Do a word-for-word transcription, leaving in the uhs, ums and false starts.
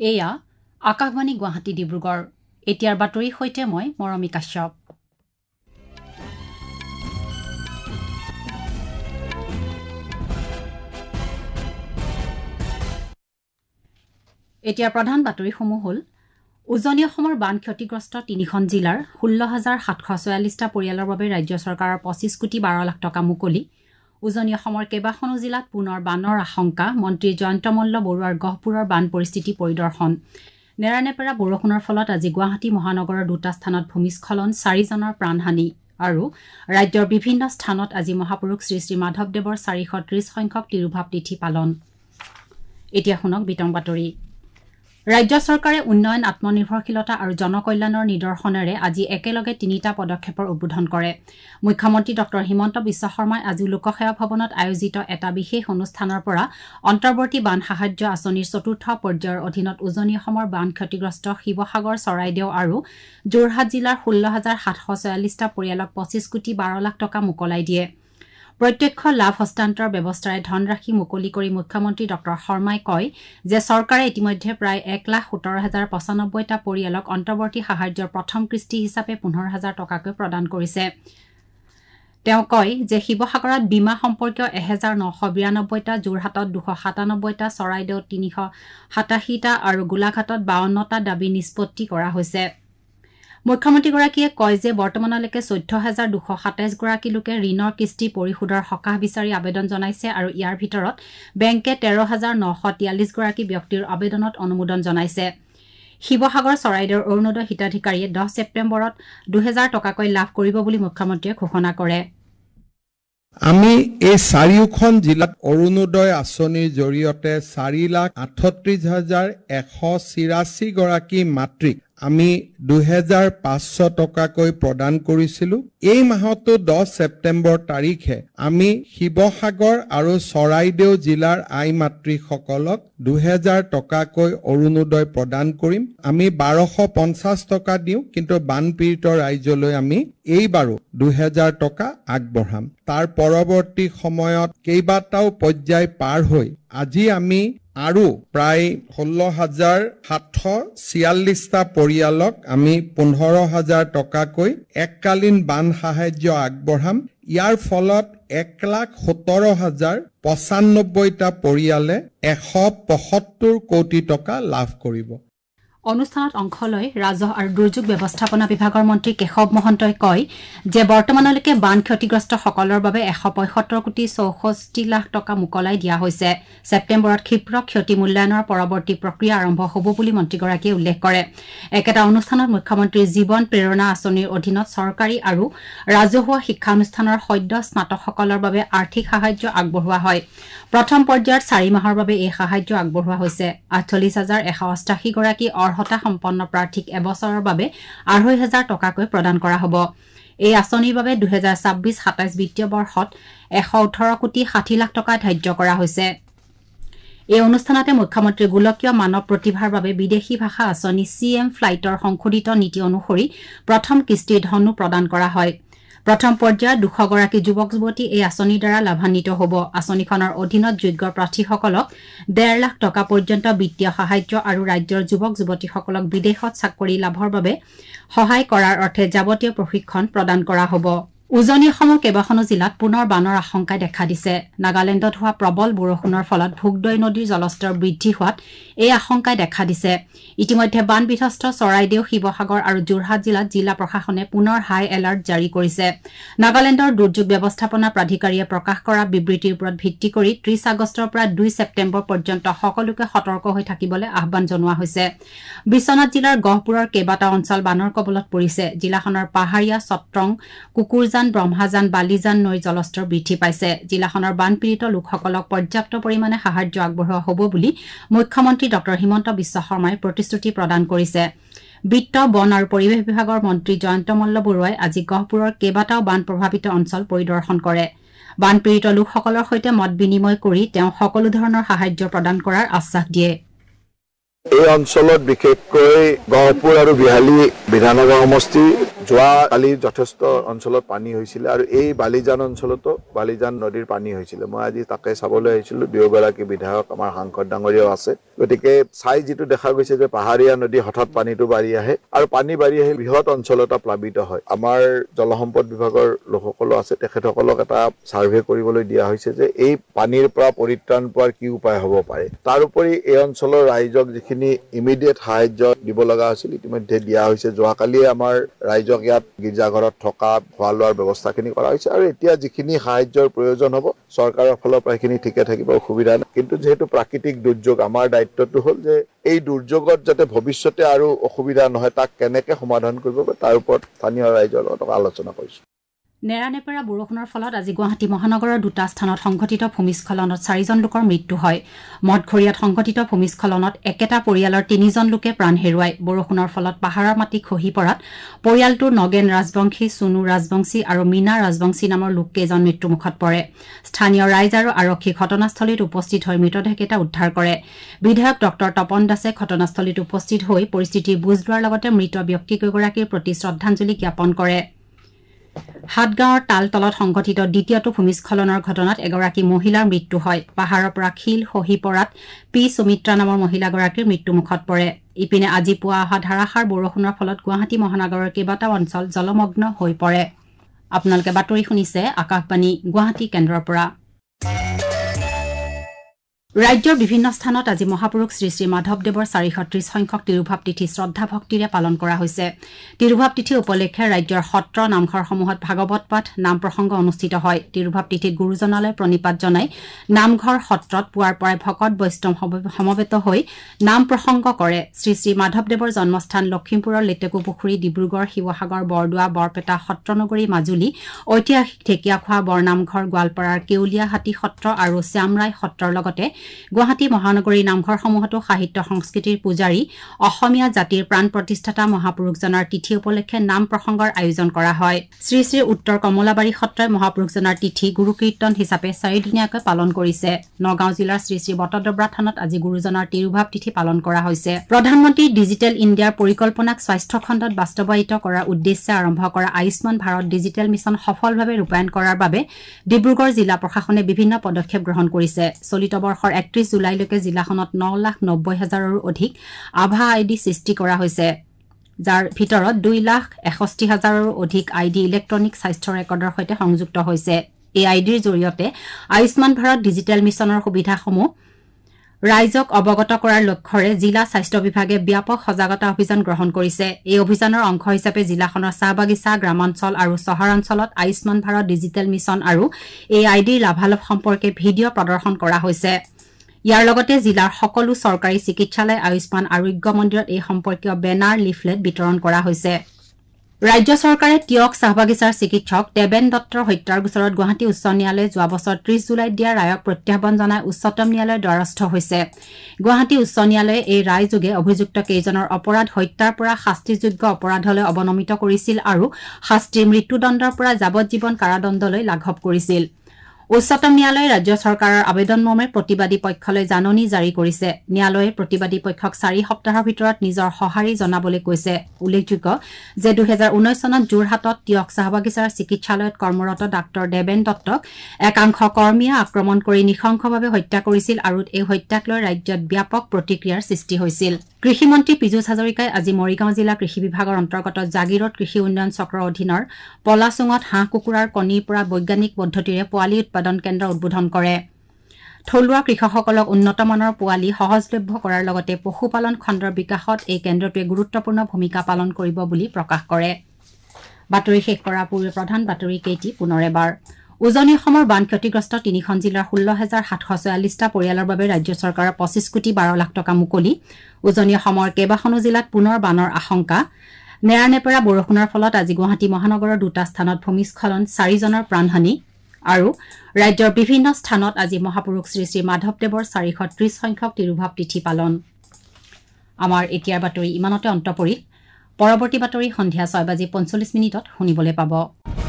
এয়া আকাশবাণী গুৱাহাটী ডিব্ৰুগড় এতিয়াৰ বাতৰিৰ সৈতে মই মৰমী কাশ্যপ এতিয়া প্ৰধান বাতৰিসমূহ হ'ল উজনি অসমৰ বান ক্ষতিগ্ৰস্ত তিনিখন জিলাৰ ষোল্ল হাজাৰ সাতশ ছয়াল্লিছটা পৰিয়ালৰ বাবে ৰাজ্য চৰকাৰৰ পঁচিছ কোটি বাৰ লাখ টকা মুকলি উজনি অসমৰ কেইবাখনো জিলাত পুনৰ বানৰ আশংকা মন্ত্ৰী জয়ন্ত মল্ল বৰুৱাৰ গহপুৰৰ বান পৰিস্থিতি পৰিদৰ্শন নেৰানেপেৰা বৰষুণৰ ফলত আজি গুৱাহাটী মহানগৰৰ দুটা স্থানত ভূমিস্খলন চাৰিজনৰ প্ৰাণহানি আৰু ৰাজ্যৰ বিভিন্ন স্থানত আজি মহাপুৰুষ শ্ৰী শ্ৰী মাধৱদেৱৰ চাৰিশ ত্ৰিছ সংখ্যক তিৰুভাৱ তিথি পালন এতিয়া শুনক বিতং বাতৰি ৰাজ্য চৰকাৰে উন্নয়ন আত্মনিৰ্ভৰশীলতা আৰু জনকল্যাণৰ নিদৰ্শনেৰে আজি একেলগে তিনিটা পদক্ষেপৰ উদ্বোধন কৰে মুখ্যমন্ত্ৰী ডক্টৰ হিমন্ত বিশ্ব শৰ্মাই আজি লোকসেৱা ভৱনত আয়োজিত এটা বিশেষ অনুষ্ঠানৰ পৰা অন্তৰ্বৰ্তী বান সাহায্য আঁচনিৰ চতুৰ্থ পৰ্যায়ৰ অধীনত উজনি অসমৰ বান ক্ষতিগ্ৰস্ত শিৱসাগৰ চৰাইদেউ আৰু যোৰহাট জিলাৰ ষোল্ল হাজাৰ সাতশ ছয়াল্লিছটা পৰিয়ালক পঁচিছ কোটি বাৰ লাখ টকা মোকলাই দিয়ে প্ৰত্যক্ষ লাভ হস্তান্তৰ ব্যৱস্থাৰে ধনৰাশি মুকলি কৰি মুখ্যমন্ত্ৰী ডক্টৰ শৰ্মাই কয় যে চৰকাৰে ইতিমধ্যে প্ৰায় এক লাখ সত্তৰ হাজাৰ পঁচানব্বৈটা পৰিয়ালক অন্তৰ্বৰ্তী সাহায্যৰ প্ৰথম কিস্তি হিচাপে পোন্ধৰ হাজাৰ টকাকৈ প্ৰদান কৰিছে তেওঁ কয় যে শিৱসাগৰত বীমা সম্পৰ্কীয় এহেজাৰ নশ বিৰানব্বৈটা যোৰহাটত দুশ সাতানব্বৈটা চৰাইদেউত তিনিশ সাতাশীটা আৰু গোলাঘাটত বাৱন্নটা দাবী নিষ্পত্তি কৰা হৈছে মুখ্যমন্ত্ৰীগৰাকীয়ে কয় যে বৰ্তমানলৈকে চৈধ্য হাজাৰ দুশ সাতাইছ গৰাকী লোকে ঋণৰ কিস্তি পৰিশোধৰ সকাহ বিচাৰি আবেদন জনাইছে আৰু ইয়াৰ ভিতৰত বেংকে তেৰ হাজাৰ নশ তিয়াল্লিছ গৰাকী ব্যক্তিৰ আবেদনত অনুমোদন জনাইছে শিৱসাগৰ চৰাইদেউৰ অৰুণোদয় হিতাধিকাৰীয়ে দহ ছেপ্টেম্বৰত দুহেজাৰ টকাকৈ লাভ কৰিব বুলি মুখ্যমন্ত্ৰীয়ে ঘোষণা কৰে আমি এই চাৰিওখন জিলাত অৰুণোদয় আঁচনিৰ জৰিয়তে চাৰি লাখ আঠত্ৰিশ হাজাৰ এশ চিৰাশী গৰাকী মাতৃক আমি দুহেজাৰ পাঁচশ টকাকৈ প্ৰদান কৰিছিলো এই মাহতো দহ ছেপ্টেম্বৰ তাৰিখে আমি শিৱসাগৰ আৰু চৰাইদেউ জিলাৰ আই মাতৃসকলক দুহেজাৰ টকাকৈ অৰুণোদয় প্ৰদান কৰিম আমি বাৰশ পঞ্চাছ টকা দিওঁ কিন্তু বানপীড়িত ৰাইজলৈ আমি এইবাৰো দুহেজাৰ টকা আগবঢ়াম তাৰ পৰৱৰ্তী সময়ত কেইবাটাও পৰ্যায় পাৰ হৈ আজি আমি আৰু প্ৰায় ষোল্ল হাজাৰ সাতশ ছিয়াল্লিছটা পৰিয়ালক আমি পোন্ধৰ হাজাৰ টকাকৈ এককালীন বান সাহায্য আগবঢ়াম ইয়াৰ ফলত এক লাখ সত্তৰ হাজাৰ পঁচানব্বৈটা পৰিয়ালে এশ পঁয়সত্তৰ কোটি টকা লাভ কৰিব অনুষ্ঠানত অংশ লৈ ৰাজহ আৰু দুৰ্যোগ ব্যৱস্থাপনা বিভাগৰ মন্ত্ৰী কেশৱ মহন্তই কয় যে বৰ্তমানলৈকে বান ক্ষতিগ্ৰস্তসকলৰ বাবে এশ পঁয়সত্তৰ কোটি চৌষষ্ঠি লাখ টকা মোকলাই দিয়া হৈছে ছেপ্টেম্বৰত ক্ষীপ্ৰ ক্ষতি মূল্যায়নৰ পৰৱৰ্তী প্ৰক্ৰিয়া আৰম্ভ হ'ব বুলি মন্ত্ৰীগৰাকীয়ে উল্লেখ কৰে একেটা অনুষ্ঠানত মুখ্যমন্ত্ৰীৰ জীৱন প্ৰেৰণা আঁচনিৰ অধীনত চৰকাৰী আৰু ৰাজহুৱা শিক্ষানুষ্ঠানৰ সদ্য স্নাতকসকলৰ বাবে আৰ্থিক সাহায্য আগবঢ়োৱা হয় প্ৰথম পৰ্যায়ত চাৰি মাহৰ বাবে এই সাহায্য আগবঢ়োৱা হৈছে আঠচল্লিছ হাজাৰ এশ অষ্টাশী গৰাকী অৰ্হতা সম্পন্ন প্ৰাৰ্থীক এবছৰৰ বাবে আঢ়ৈ হাজাৰ টকাকৈ প্ৰদান কৰা হ'ব এই আঁচনিৰ বাবে দুহেজাৰ ছাব্বিছ সাতাইছ বিত্তীয় বৰ্ষত এশ ওঠৰ কোটি ষাঠি লাখ টকা ধাৰ্য কৰা হৈছে এই অনুষ্ঠানতে মুখ্যমন্ত্ৰী গোলকীয় মানৱ প্ৰতিভাৰ বাবে বিদেশী ভাষা আঁচনি চি এম ফ্লাইটৰ সংশোধিত নীতি অনুসৰি প্ৰথম কিস্তিৰ ধনো প্ৰদান কৰা হয় প্ৰথম পৰ্যায়ত দুশ গৰাকী যুৱক যুৱতী এই আঁচনিৰ দ্বাৰা লাভান্বিত হ'ব আঁচনিখনৰ অধীনত যোগ্য প্ৰাৰ্থীসকলক ডেৰ লাখ টকা পৰ্যন্ত বিত্তীয় সাহায্য আৰু ৰাজ্যৰ যুৱক যুৱতীসকলক বিদেশত চাকৰি লাভৰ বাবে সহায় কৰাৰ অৰ্থে যাৱতীয় প্ৰশিক্ষণ প্ৰদান কৰা হ'ব উজনি অসমৰ কেইবাখনো জিলাত পুনৰ বানৰ আশংকাই দেখা দিছে নাগালেণ্ডত হোৱা প্ৰবল বৰষুণৰ ফলত ভোগদৈ নদীৰ জলস্তৰ বৃদ্ধি হোৱাত এই আশংকাই দেখা দিছে ইতিমধ্যে বান বিধ্বস্ত চৰাইদেউ শিৱসাগৰ আৰু যোৰহাট জিলাত জিলা প্ৰশাসনে পুনৰ হাই এলাৰ্ট জাৰি কৰিছে নাগালেণ্ডৰ দুৰ্যোগ ব্যৱস্থাপনা প্ৰাধিকাৰীয়ে প্ৰকাশ কৰা বিবৃতিৰ ওপৰত ভিত্তি কৰি ত্ৰিছ আগষ্টৰ পৰা দুই ছেপ্টেম্বৰ পৰ্যন্ত সকলোকে সতৰ্ক হৈ থাকিবলৈ আহ্বান জনোৱা হৈছে বিশ্বনাথ জিলাৰ গহপুৰৰ কেইবাটাও অঞ্চল বানৰ কবলত পৰিছে জিলাখনৰ পাহাৰীয়া চট্ৰং কুকুৰজান ব্ৰহ্মাজান বালিজান নৈৰ জলস্তৰ বৃদ্ধি পাইছে জিলাখনৰ বানপীড়িত লোকসকলক পৰ্যাপ্ত পৰিমাণে সাহায্য আগবঢ়োৱা হ'ব বুলি মুখ্যমন্ত্ৰী ডক্টৰ হিমন্ত বিশ্ব শৰ্মাই প্ৰতিশ্ৰুতি প্ৰদান কৰিছে বিত্ত বন আৰু পৰিৱেশ বিভাগৰ মন্ত্ৰী জয়ন্ত মল্ল বৰুৱাই আজি গহপুৰৰ কেইবাটাও বান প্ৰভাৱিত অঞ্চল পৰিদৰ্শন কৰে বানপীড়িত লোকসকলৰ সৈতে মত বিনিময় কৰি তেওঁ সকলো ধৰণৰ সাহায্য প্ৰদান কৰাৰ আশ্বাস দিয়ে এই অঞ্চলত বিশেষকৈ গহপুৰ আৰু বিহালী বিধানসভা সমষ্টি যোৱা কালি যথেষ্ট অঞ্চলত পানী হৈছিল আৰু এই বালিজান অঞ্চলতো বালিজান নদীৰ পানী হৈছিল। মই আজি তাকে চাবলৈ আহিছিলোঁ। দুয়োগৰাকী বিধায়ক আমাৰ সাংসদ ডাঙৰীয়াও আছে। গতিকে চাই যিটো দেখা গৈছে যে পাহাৰীয়া নদী হঠাৎ পানীটো বাঢ়ি আহে আৰু পানী বাঢ়ি আহি বৃহৎ অঞ্চল এটা প্লাবিত হয়। আমাৰ জলসম্পদ বিভাগৰ লোকসকলো আছে, তেখেতসকলক এটা ছাৰ্ভে কৰিবলৈ দিয়া হৈছে যে এই পানীৰ পৰা পৰিত্ৰাণ পোৱাৰ কি উপায় হ'ব পাৰে। তাৰোপৰি এই অঞ্চলৰ ৰাইজক যিখিনি ইমিডিয়েট সাহায্য দিব লগা হৈছিল ইতিমধ্যে দিয়া হৈছে। যোৱাকালিয়ে আমাৰ ৰাইজক ইয়াত গীৰ্জাঘৰত থকা খোৱা লোৱাৰ ব্যৱস্থাখিনি কৰা হৈছে আৰু এতিয়া যিখিনি সাহায্যৰ প্ৰয়োজন হ'ব চৰকাৰৰ ফালৰ পৰা সেইখিনি ঠিকে থাকিব, অসুবিধা নাই। কিন্তু যিহেতু প্ৰাকৃতিক দুৰ্যোগ, আমাৰ দায়িত্বটো হ'ল যে এই দুৰ্যোগত যাতে ভৱিষ্যতে আৰু অসুবিধা নহয় তাক কেনেকে সমাধান কৰিব পাৰে তাৰ ওপৰত স্থানীয় ৰাইজৰ লগত আলোচনা কৰিছোঁ। নেৰানেপেৰা বৰষুণৰ ফলত আজি গুৱাহাটী মহানগৰৰ দুটা স্থানত সংঘটিত ভূমিস্খলনত চাৰিজন লোকৰ মৃত্যু হয়। মঠঘৰীয়াত সংঘটিত ভূমিস্খলনত একেটা পৰিয়ালৰ তিনিজন লোকে প্ৰাণ হেৰুৱায়। বৰষুণৰ ফলত পাহাৰৰ মাটি খহি পৰাত পৰিয়ালটোৰ নগেন ৰাজবংশী, চুনু ৰাজবংশী আৰু মীনা ৰাজবংশী নামৰ লোককেইজন মৃত্যুমুখত পৰে। স্থানীয় ৰাইজ আৰু আৰক্ষী ঘটনাস্থলীত উপস্থিত হৈ মৃতদেহকেইটা উদ্ধাৰ কৰে। বিধায়ক ডক্টৰ তপন দাসে ঘটনাস্থলীত উপস্থিত হৈ পৰিস্থিতিৰ বুজ লোৱাৰ লগতে মৃত ব্যক্তিকেইগৰাকীৰ প্ৰতি শ্ৰদ্ধাঞ্জলি জ্ঞাপন কৰে। হাটগাঁৱৰ তালতলত সংঘটিত দ্বিতীয়টো ভূমিস্খলনৰ ঘটনাত এগৰাকী মহিলাৰ মৃত্যু হয়। পাহাৰৰ পৰা শিল খহি পৰাত পি সুমিত্ৰা নামৰ মহিলাগৰাকীৰ মৃত্যুমুখত পৰে। ইপিনে আজি পুৱা অহা ধাৰাসাৰ বৰষুণৰ ফলত গুৱাহাটী মহানগৰৰ কেইবাটাও অঞ্চল জলমগ্ন হৈ পৰে। আপোনালোকে বাতৰি শুনিছে আকাশবাণী গুৱাহাটী কেন্দ্ৰৰ পৰা। ৰাজ্যৰ বিভিন্ন স্থানত আজি মহাপুৰুষ শ্ৰী শ্ৰী মাধৱদেৱৰ চাৰিশ ত্ৰিশ সংখ্যক তিৰুভাৱ তিথি শ্ৰদ্ধা ভক্তিৰে পালন কৰা হৈছে। তিৰুভাৱ তিথি উপলক্ষে ৰাজ্যৰ সত্ৰ নামঘৰসমূহত ভাগৱত পাঠ, নাম প্ৰসংগ অনুষ্ঠিত হয়। তিৰুভাৱ তিথিত গুৰুজনালৈ প্ৰণিপাত জনাই নামঘৰ সত্ৰত পুৱাৰ পৰাই ভকত বৈষ্ণৱ সমবেত হৈ নাম প্ৰসংগ কৰে। শ্ৰী শ্ৰী মাধৱদেৱৰ জন্মস্থান লখিমপুৰৰ লেটেকু পুখুৰী, ডিব্ৰুগড়, শিৱসাগৰ, বৰদোৱা, বৰপেটা, সত্ৰনগৰী, মাজুলী, ঐতিহাসিক ঢেকীয়াখোৱা, বৰনামঘৰ, গোৱালপাৰাৰ কেউলীয়াহাটী সত্ৰ আৰু শ্যামৰাই সত্ৰৰ লগতে গুৱাহাটী মহানগৰীৰ নামঘৰসমূহতো সাহিত্য সংস্কৃতিৰ পূজাৰী অসমীয়া জাতিৰ প্ৰাণ প্ৰতিষ্ঠাতা মহাপুৰুষজনাৰ তিথি উপলক্ষে নাম প্ৰসংগৰ আয়োজন কৰা হয়। শ্ৰী শ্ৰী উত্তৰ কমলাবাৰী সত্ৰই মহাপুৰুষজনাৰ তিথি গুৰুকীৰ্তন হিচাপে চাৰিদিনীয়াকৈ পালন কৰিছে। নগাঁও জিলাৰ শ্ৰী শ্ৰী বটদ্ৰৱা থানত আজি গুৰুজনাৰ তিৰুভাৱ তিথি পালন কৰা হৈছে। প্ৰধানমন্ত্ৰী ডিজিটেল ইণ্ডিয়াৰ পৰিকল্পনাক স্বাস্থ্য খণ্ডত বাস্তৱায়িত কৰাৰ উদ্দেশ্যে আৰম্ভ কৰা আয়ুষ্মান ভাৰত ডিজিটেল মিছন সফলভাৱে ৰূপায়ণ কৰাৰ বাবে ডিব্ৰুগড় জিলা প্ৰশাসনে বিভিন্ন পদক্ষেপ গ্ৰহণ কৰিছে। চলিত বৰ্ষৰ একত্ৰিশ জুলাইলৈকে জিলাখনত ন লাখ নব্বৈ হাজাৰৰো অধিক আভা আই ডি সৃষ্টি কৰা হৈছে, যাৰ ভিতৰত দুই লাখ এষষ্ঠি হাজাৰৰো অধিক আই ডি ইলেক্ট্ৰনিক স্বাস্থ্য ৰেকৰ্ডৰ সৈতে সংযুক্ত হৈছে। এই আই ডিৰ জৰিয়তে আয়ুষ্মান ভাৰত ডিজিটেল মিছনৰ সুবিধাসমূহ ৰাইজক অৱগত কৰাৰ লক্ষ্যৰে জিলা স্বাস্থ্য বিভাগে ব্যাপক সজাগতা অভিযান গ্ৰহণ কৰিছে। এই অভিযানৰ অংশ হিচাপে জিলাখনৰ চাহবাগিচা, গ্ৰামাঞ্চল আৰু চহৰাঞ্চলত আয়ুষ্মান ভাৰত ডিজিটেল মিছন আৰু এই আই ডিৰ লাভালাভ সম্পৰ্কে ভিডিঅ' প্ৰদৰ্শন কৰা হৈছে। ইয়াৰ লগতে জিলাৰ সকলো চৰকাৰী চিকিৎসালয়, আয়ুষ্মান আৰোগ্য মন্দিৰত এই সম্পৰ্কীয় বেনাৰ, লিফলেট বিতৰণ কৰা হৈছে। ৰাজ্য চৰকাৰে তিয়ক চাহবাগিচাৰ চিকিৎসক দেবেন দত্তৰ হত্যাৰ গোচৰত গুৱাহাটী উচ্চ ন্যায়ালয়ে যোৱা বছৰ ত্ৰিশ জুলাইত দিয়া ৰায়ক প্ৰত্যাহ্বান জনাই উচ্চতম ন্যায়ালয়ৰ দ্বাৰস্থ হৈছে। গুৱাহাটী উচ্চ ন্যায়ালয়ে এই ৰায়যোগে অভিযুক্ত কেইজনৰ অপৰাধ হত্যাৰ পৰা শাস্তিযোগ্য অপৰাধলৈ অৱনমিত কৰিছিল আৰু শাস্তিৰ মৃত্যুদণ্ডৰ পৰা যাৱজ্জীৱন কাৰাদণ্ডলৈ লাঘৱ কৰিছিল। উচ্চতম ন্যায়ালয়ে ৰাজ্য চৰকাৰৰ আবেদনমৰ্মে প্ৰতিবাদী পক্ষলৈ জাননী জাৰি কৰিছে। ন্যায়ালয়ে প্ৰতিবাদী পক্ষক চাৰি সপ্তাহৰ ভিতৰত নিজৰ সঁহাৰি জনাবলৈ কৈছে। উল্লেখযোগ্য যে দুহেজাৰ ঊনৈশ চনত যোৰহাটত তিয়ক চাহবাগিচাৰ চিকিৎসালয়ত কৰ্মৰত ডাঃ দেবেন দত্তক একাংশ কৰ্মীয়ে আক্ৰমণ কৰি নৃশংসভাৱে হত্যা কৰিছিল আৰু এই হত্যাক লৈ ৰাজ্যত ব্যাপক প্ৰতিক্ৰিয়াৰ সৃষ্টি হৈছিল। কৃষিমন্ত্ৰী পীযুষ হাজৰিকাই আজি মৰিগাঁও জিলা কৃষি বিভাগৰ অন্তৰ্গত জাগিৰোড কৃষি উন্নয়ন চক্ৰৰ অধীনৰ পলাচুঙত হাঁহ কুকুৰাৰ কণীৰ পৰা বৈজ্ঞানিক পদ্ধতিৰে পোৱালি উৎপাদন কেন্দ্ৰ উদ্বোধন কৰে। থলুৱা কৃষকসকলক উন্নতমানৰ পোৱালি সহজলভ্য কৰাৰ লগতে পশুপালন খণ্ডৰ বিকাশত এই কেন্দ্ৰটোৱে গুৰুত্বপূৰ্ণ ভূমিকা পালন কৰিব বুলি প্ৰকাশ কৰে। বাতৰি শেষ কৰাৰ পূৰ্বে প্ৰধান বাতৰি কেইটি পুনৰ এবাৰ। উজনি অসমৰ বান ক্ষতিগ্ৰস্ত তিনিখন জিলাৰ ষোল্ল হাজাৰ সাতশ ছয়াল্লিছটা পৰিয়ালৰ বাবে ৰাজ্য চৰকাৰৰ পঁচিছ কোটি বাৰ লাখ টকা মুকলি। উজনি অসমৰ কেইবাখনো জিলাত পুনৰ বানৰ আশংকা। নেৰানেপেৰা বৰষুণৰ ফলত আজি গুৱাহাটী মহানগৰৰ দুটা স্থানত ভূমিস্খলন, চাৰিজনৰ প্ৰাণহানি। আৰু ৰাজ্যৰ বিভিন্ন স্থানত আজি মহাপুৰুষ শ্ৰী শ্ৰী মাধৱদেৱৰ চাৰিশ ত্ৰিশ সংখ্যক তিৰুভাৱ তিথি পালন। আমাৰ এতিয়াৰ বাতৰি ইমানতে অন্ত পৰিল। পৰৱৰ্তী বাতৰি সন্ধিয়া ছয় বাজি পঞ্চল্লিছ মিনিটত শুনিবলৈ পাব।